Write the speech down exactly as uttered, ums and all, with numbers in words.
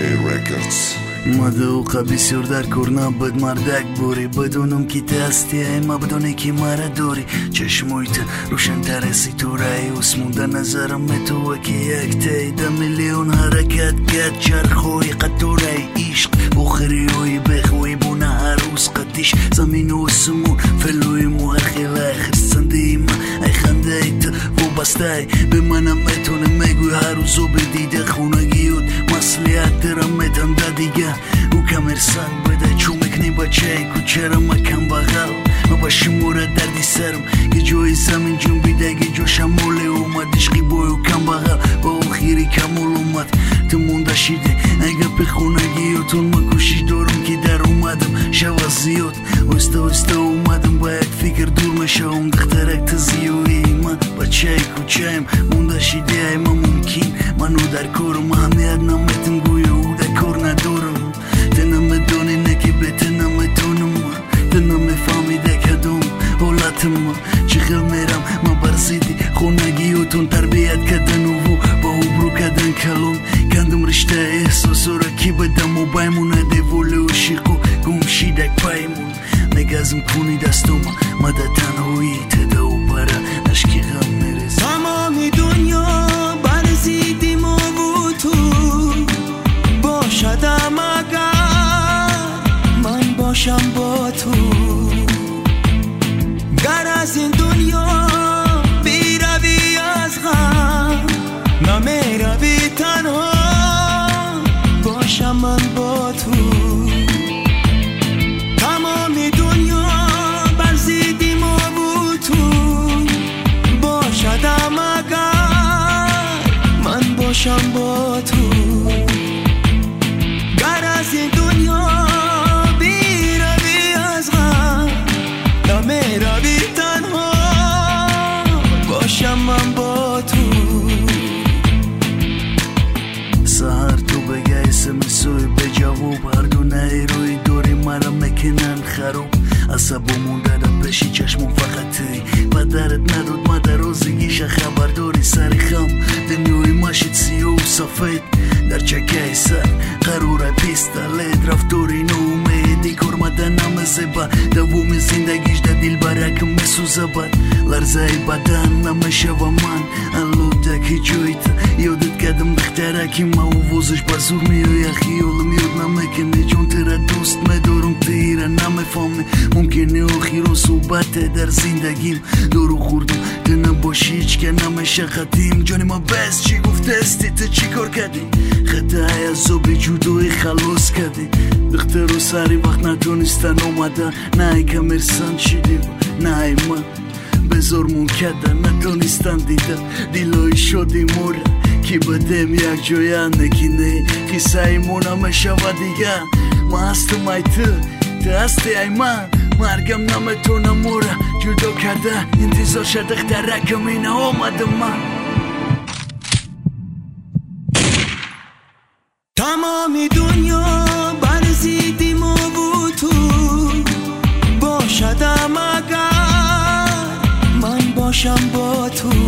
مدوقه بسیار در کرنا بد مردک بوری بدونم که تستی اما بدونه که مرا دوری چشمویت روشن ترسی تو رای اسمونده نظرم تو و که یک تیده میلیون حرکت گد چرخوی قد تو رای عشق بخری وی بخوی بونه عروس قدیش زمین و سمون فلوی موخی لاخر سنده ما ای خنده ای تو و بسته به منم میتونه میگوی هر روزو بدیده خونگیوت مسلیت درم میتنده دیگه او کمرسان بده چون مکنی بچه کوچه ما کم بغل ما با شموره دردی سرم یه جای زمین جون بیده یه جو شموله اومد عشقی بای و کم بغل با اون خیری کمول اومد تو مونده شیده اگه به خونگی و تون ما کشی دارم که در اومدم شوا زیاد وسته وسته اومدم با یک فکر دور میشه اون دخترک تزیوی من بچه کوچه ایم مونده شیده ای ما ممکن منو در کارم همیت نمیتم گوی او در کار ندارم تنم دانی نکی به تنم تونم تنم فهمیده کدوم حالتم چخل میرم ما برسیدی خونگی و تون تربیت کدن و با او برو کدن کلون کندم رشته احساس را کی بدم و بایمونه دیوله و شیقو گم شیدک پایمون نگازم کنی دستم مده تنهایی تده و برا نشکی غم میرز تمامی دنیا برزیدیم و تو باشدم اگر من باشم با تو گر از این دنیا بیروی از غم نمیروی تنها باشم من با تو تمامی دنیا برزیدیم و تو باشدم اگر من باشم با تو گر از این دنیا بیروی از غم نمیروی تنها باشم من با تو سهر تو بگه اسم سوی به جواب هر دو نه روی دوری مرا مکنن خروب عصبو مونده دا پیشی چشمون فقط تی پدرت ندود ما در روزگیش خبرداری سر خم دنیوی ماشید سیو و سفید در چکه سر قرور پیستالت رفتوری نومیدی کرمده نمزه با دووم زندگیش دا دیل برکم مسوزه بد لرزه بدن نمشه و من الوده که جویت یادت کدم دختره که ما و وزش بزور میوی خیالم یاد نمکنه جون تره دوست مدارم تیره نمفهمه ممکنه آخیرون صحبت در زندگیم دارو خوردم تو نباشی هیچ که نمشه خطیم جانی ما بس چی گفته استی تو چی کار کردی خطه های از زوب جودوی خلاص کردی دختر و سری وقت نتونستن اومدن نه ای کمرسان شدی نه ای من بزار مون کردن نتونستن دیدن دیلای شدی مورا کی بدم یک جویا نکینه خیسه ایمون همه شوا دیگه ما هستم ای تو تو هستی ای من مرگم نمیتونم مورا جدا کرده انتظار شد اخترکم اینه آمدم من تمامی دنیا برزیدیم و تو باشدم اگر من باشم با تو